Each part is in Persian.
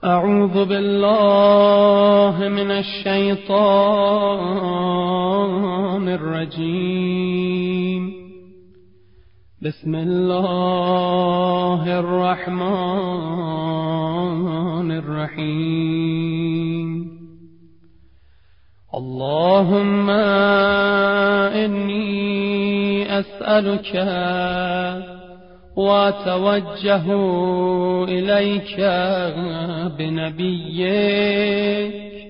أعوذ بالله من الشيطان الرجيم. بسم الله الرحمن الرحيم. اللهم إني أسألك وأتوجه إليك بنبيك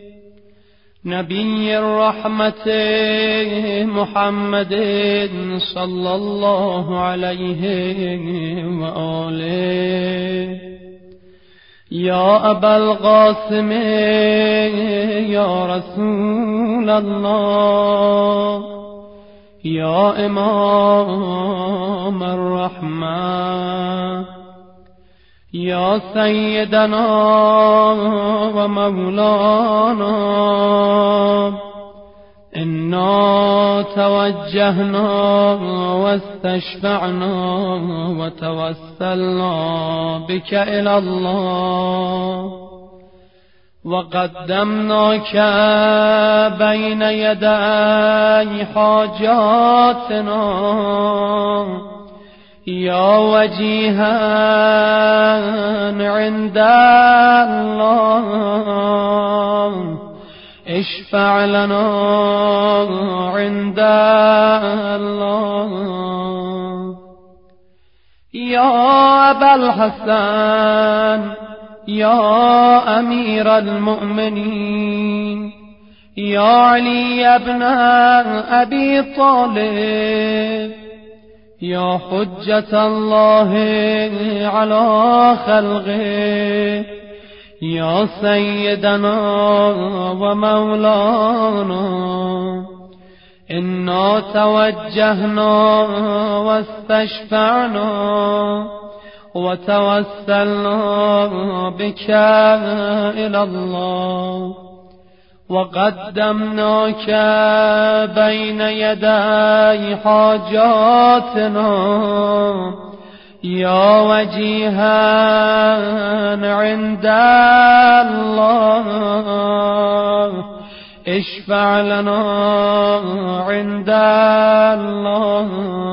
نبي الرحمة محمد صلى الله عليه وآله. يا أبا القاسم يا رسول الله، يا إمام الرحمة، يا سيدنا ومولانا، إنا توجهنا واستشفعنا وتوسلنا بك إلى الله، وقدمناك بين يدي حاجاتنا يا وجيها عند الله، اشفع لنا عند الله. يا أبا الحسن، يا أمير المؤمنين، يا علي بن أبي طالب، يا حجة الله على خلقه، يا سيدنا ومولانا، إنا توجهنا واستشفعنا وتوسلنا بك إلى الله، وقدمناك بين يدي حاجاتنا يا وجيها عند الله، اشفع لنا عند الله.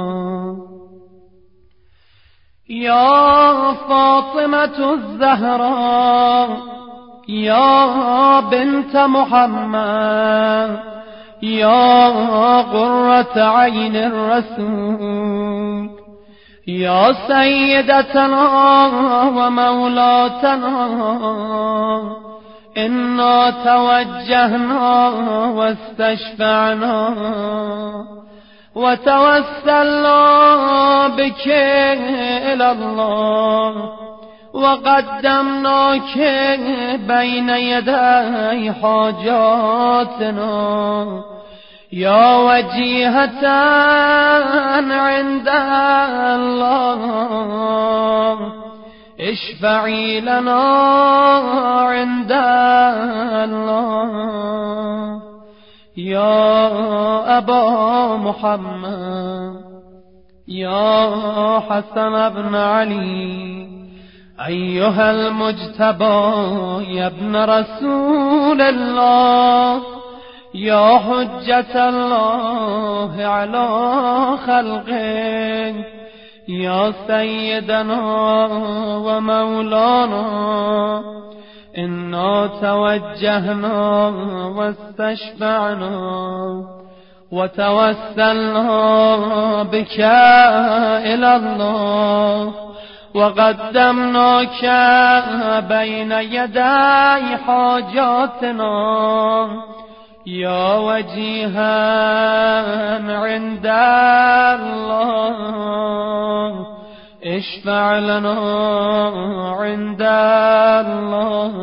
يا فاطمة الزهراء، يا بنت محمد، يا قرة عين الرسول، يا سيدتنا ومولاتنا، إنا توجهنا واستشفعنا وتوسلنا بك إلى الله، وقدمناك بين يدي حاجاتنا يا وجيهة عند الله، اشفعي لنا عند الله. يا أبا محمد، يا حسن بن علي، أيها المجتبى يا ابن رسول الله، يا حجة الله على خلقه، يا سيدنا ومولانا، إنا توجهنا واستشفعنا وتوسلنا بك إلى الله، وقدمناك بين يدي حاجاتنا يا وجيها عند الله، اشفع لنا عند الله.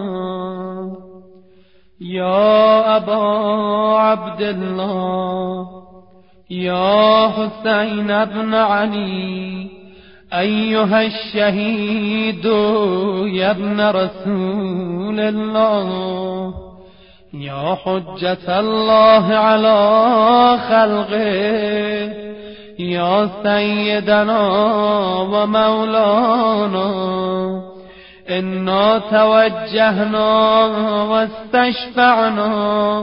يا أبا عبد الله، يا حسين بن علي، أيها الشهيد يا ابن رسول الله، يا حجة الله على خلقه، يا سيدنا ومولانا، إنا توجهنا واستشفعنا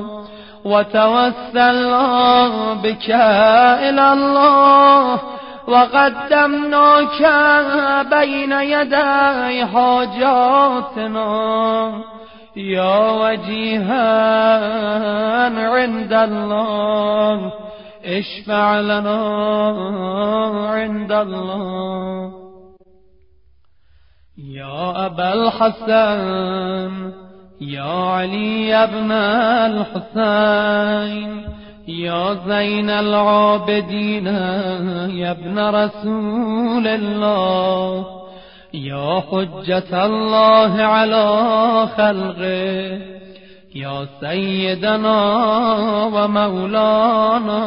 وتوسلنا بك إلى الله وقدمناك بين يدي حاجاتنا يا وجيها عند الله اشفع لنا عند الله. يا أبا الحسن يا علي بن الحسين يا زين العابدين يا ابن رسول الله يا حجة الله على خلقه يا سيدنا ومولانا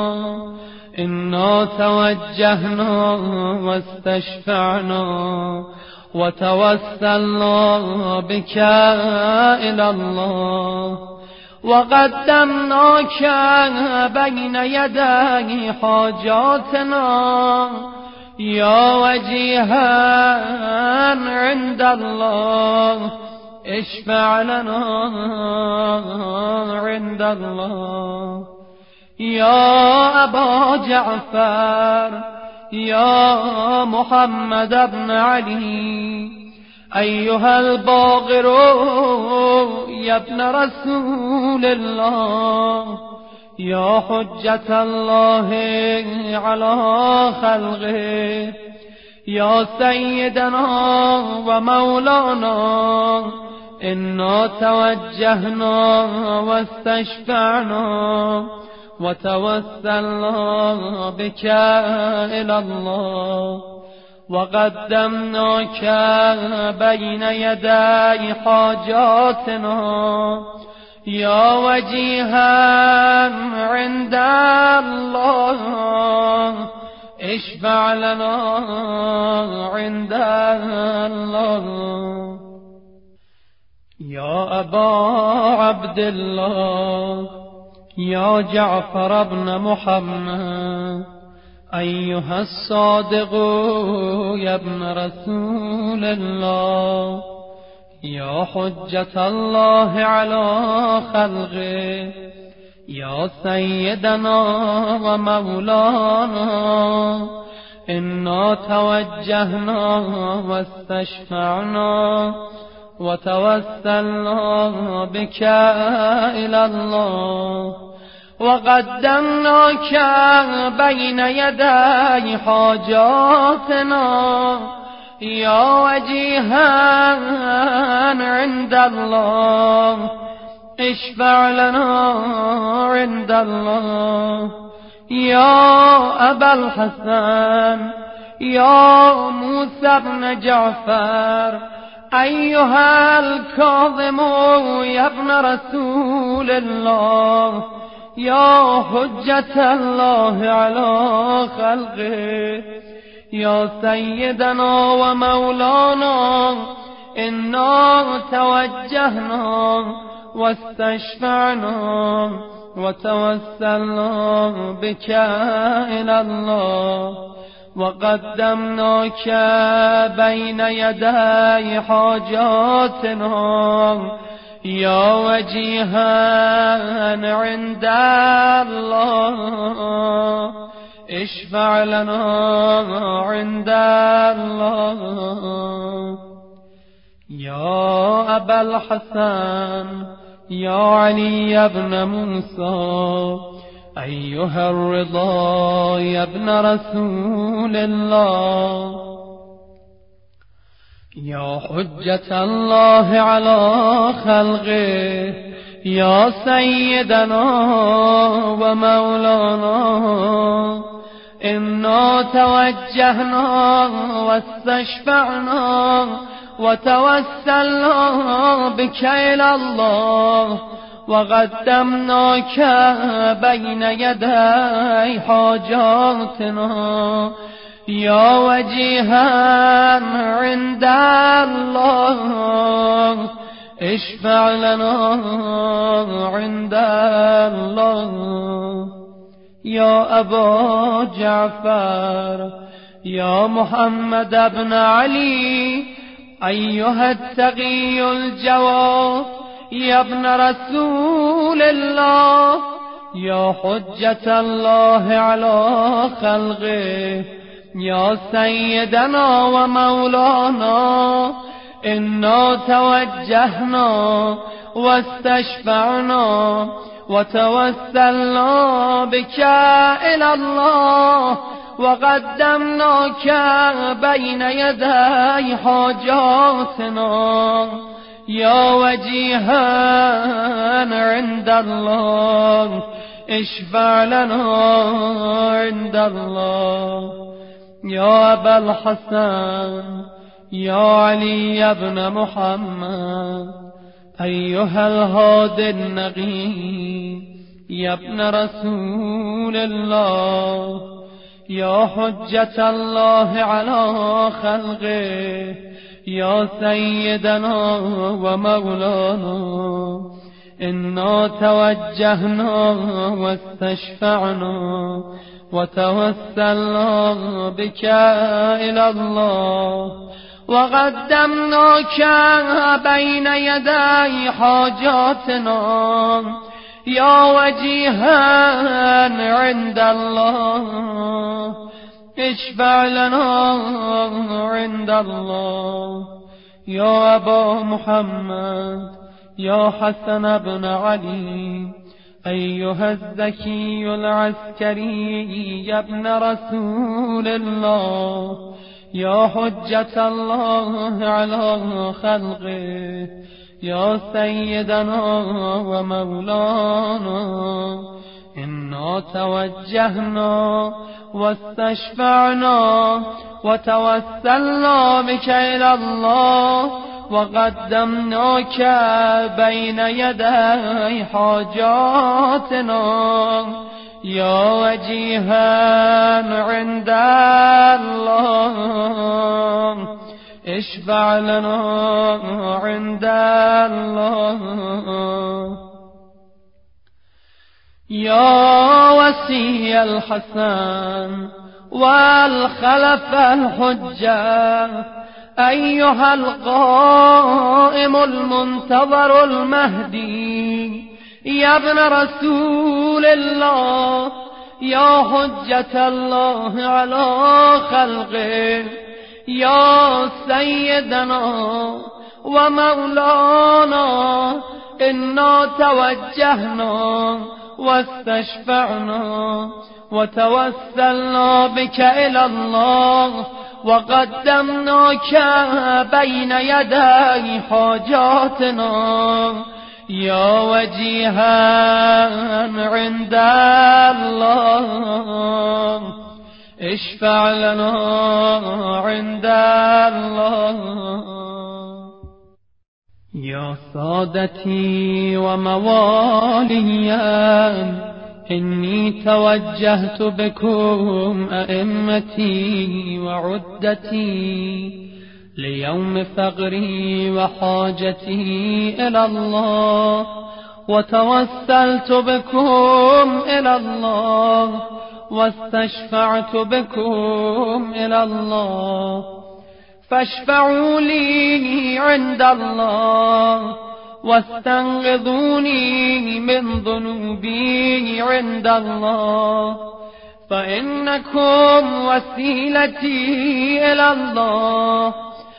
إنا توجهنا واستشفعنا وتوسلنا بك إلى الله وقدمناك بين يدي حاجاتنا يا وجيها عند الله اشفع لنا عند الله. يا أبا جعفر يا محمد بن علي أيها الباقر يا ابن رسول الله يا حجة الله على خلقه يا سيدنا ومولانا إنا توجهنا واستشفعنا وتوسلنا بك إلى الله وقدمناك بين يدي حاجاتنا يا وجيها عند الله اشفع لنا عند الله. يا أبا عبد الله يا جعفر بن محمد أيها الصادق يا ابن رسول الله يا حجة الله على خلقه يا سيدنا ومولانا إنا توجهنا واستشفعنا وتوسلنا بك إلى الله وقدمناك بين يدي حاجاتنا يا وجيها عند الله اشفع لنا عند الله. يا أبا الحسن يا موسى بن جعفر أيها الكاظم يا ابن رسول الله يا حجة الله على خلقه يا سيدنا ومولانا إنا توجهنا واستشفعنا وتوسلنا بك إلى الله وقدمناك بين يدي حاجاتنا يا وجيها عند الله اشفع لنا عند الله. يا أبا الحسن يا علي بن موسى أيها الرضا يا ابن رسول الله يا حجة الله على خلقه يا سيدنا ومولانا إنا توجهنا واستشفعنا وتوسلنا بك إلى الله وقدمناك بين يدي حاجاتنا يا وجيها عند الله اشفع لنا عند الله. يا أبا جعفر يا محمد بن علي أيها التقي الجواد يا ابن رسول الله، يا حجة الله على خلقه، يا سيدنا ومولانا، إنا توجهنا واستشفعنا وتوسلنا بك إلى الله، وقدمناك بين يدي حاجاتنا، يا وجيها عند الله اشفع لنا عند الله. يا أبا الحسن يا علي بن محمد، أيها الهادي النقي يا ابن رسول الله، يا حجة الله على خلقه، يا سيدنا ومولانا، إنا توجهنا واستشفعنا وتوسلنا بك إلى الله، وقدمناك بين يدي حاجاتنا، يا وجيها عند الله اشفع لنا عند الله. يا أبا محمد يا حسن بن علي، أيها الزكي العسكري يا ابن رسول الله، يا حجة الله على خلقه، يا سيدنا ومولانا، إنا توجهنا واستشفعنا وتوسلنا بك إلى الله، وقدمناك بين يدي حاجاتنا، يا وجيها عند الله اشفع لنا عند الله. يا وسي الحسن والخلف الحجة، أيها القائم المنتظر المهدي يا ابن رسول الله، يا حجة الله على خلقه، يا سيدنا ومولانا، إنا توجهنا واستشفعنا وتوسلنا بك إلى الله، وقدمناك بين يدي حاجاتنا، يا وجيها عند الله اشفع لنا عند الله. يا سادتي ومواليا، إني توجهت بكم أئمتي وعدتي ليوم فقري وحاجتي إلى الله، وتوسلت بكم إلى الله واستشفعت بكم إلى الله، فاشفعوا لي عند الله واستنقذوني من ذنوبي عند الله، فإنكم وسيلتي إلى الله،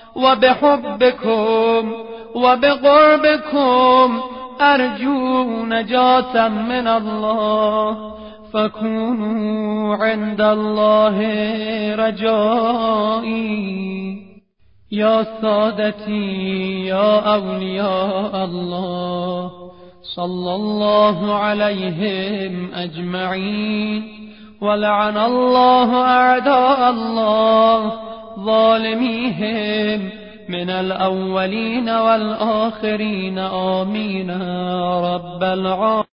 وبحبكم وبقربكم أرجو نجاة من الله، فكونوا عند الله رجائي. يا سادتي يا أولياء الله، صلى الله عليهم أجمعين، ولعن الله أعداء الله ظالميهم من الأولين والآخرين، آمين رب العالمين.